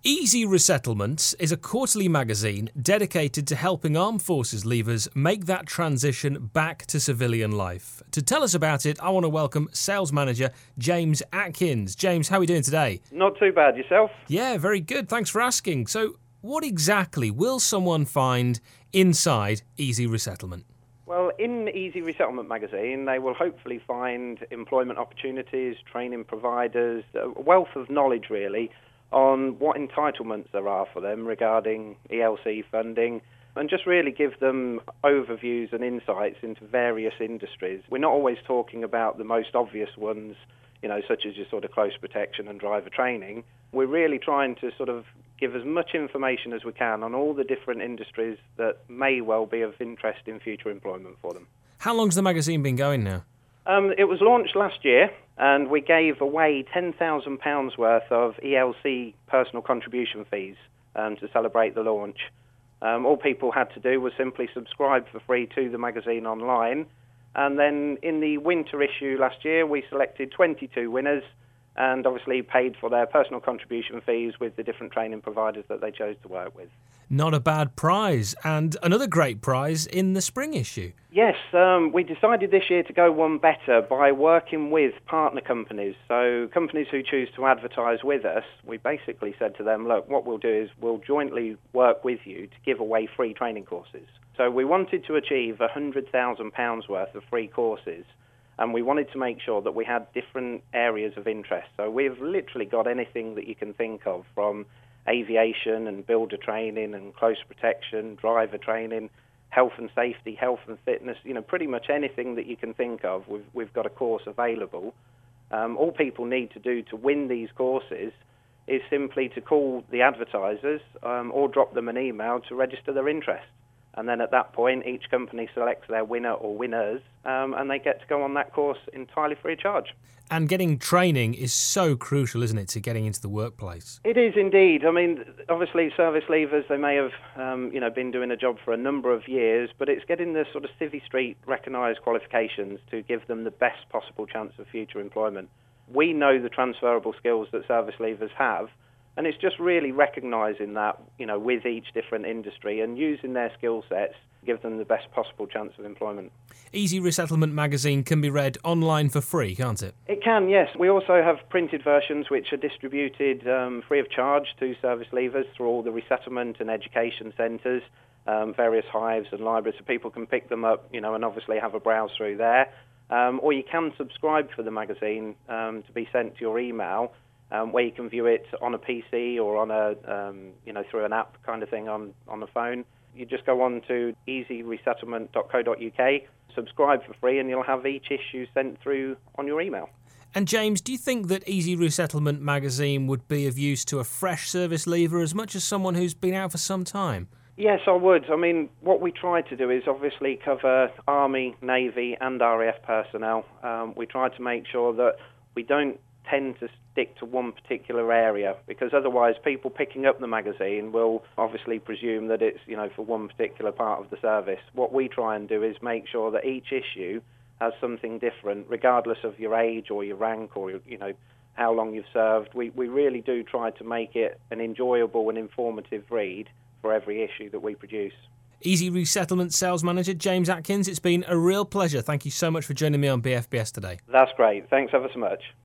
Easy Resettlement is a quarterly magazine dedicated to helping armed forces leavers make that transition back to civilian life. To tell us about it, I want to welcome sales manager James Atkins. James, how are we doing today? Not too bad. Yourself? Yeah, very good. Thanks for asking. So, what exactly will someone find inside Easy Resettlement? Well, in Easy Resettlement magazine, they will hopefully find employment opportunities, training providers, a wealth of knowledge really on what entitlements there are for them regarding ELC funding, and just really give them overviews and insights into various industries. We're not always talking about the most obvious ones, such as your sort of close protection and driver training. We're really trying to sort of give as much information as we can on all the different industries that may well be of interest in future employment for them. How long's the magazine been going now? It was launched last year, and we gave away £10,000 worth of ELC personal contribution fees to celebrate the launch. All people had to do was simply subscribe for free to the magazine online, and then in the winter issue last year we selected 22 winners and obviously paid for their personal contribution fees with the different training providers that they chose to work with. Not a bad prize, and another great prize in the spring issue. Yes, we decided this year to go one better by working with partner companies. So companies who choose to advertise with us, we basically said to them, look, what we'll do is we'll jointly work with you to give away free training courses. So we wanted to achieve £100,000 worth of free courses, and we wanted to make sure that we had different areas of interest. So we've literally got anything that you can think of, from aviation and builder training and close protection, driver training, health and safety, health and fitness, pretty much anything that you can think of, we've got a course available. All people need to do to win these courses is simply to call the advertisers or drop them an email to register their interest. And then at that point, each company selects their winner or winners, and they get to go on that course entirely free of charge. And getting training is so crucial, isn't it, to getting into the workplace? It is indeed. I mean, obviously, service leavers, they may have, been doing a job for a number of years, but it's getting the sort of Civvy Street recognised qualifications to give them the best possible chance of future employment. We know the transferable skills that service leavers have, and it's just really recognising that, with each different industry and using their skill sets to give them the best possible chance of employment. Easy Resettlement magazine can be read online for free, can't it? It can, yes. We also have printed versions which are distributed free of charge to service leavers through all the resettlement and education centres, various hives and libraries, so people can pick them up, and obviously have a browse through there. Or you can subscribe for the magazine to be sent to your email, where you can view it on a PC or on a, through an app kind of thing on the phone. You just go on to easyresettlement.co.uk, subscribe for free, and you'll have each issue sent through on your email. And James, do you think that Easy Resettlement magazine would be of use to a fresh service leaver as much as someone who's been out for some time? Yes, I would. I mean, what we try to do is obviously cover Army, Navy and RAF personnel. We try to make sure that we don't tend to stick to one particular area, because otherwise people picking up the magazine will obviously presume that it's, for one particular part of the service. What we try and do is make sure that each issue has something different, regardless of your age or your rank or, how long you've served. We really do try to make it an enjoyable and informative read for every issue that we produce. Easy Resettlement sales manager James Atkins, it's been a real pleasure. Thank you so much for joining me on BFBS today. That's great. Thanks ever so much.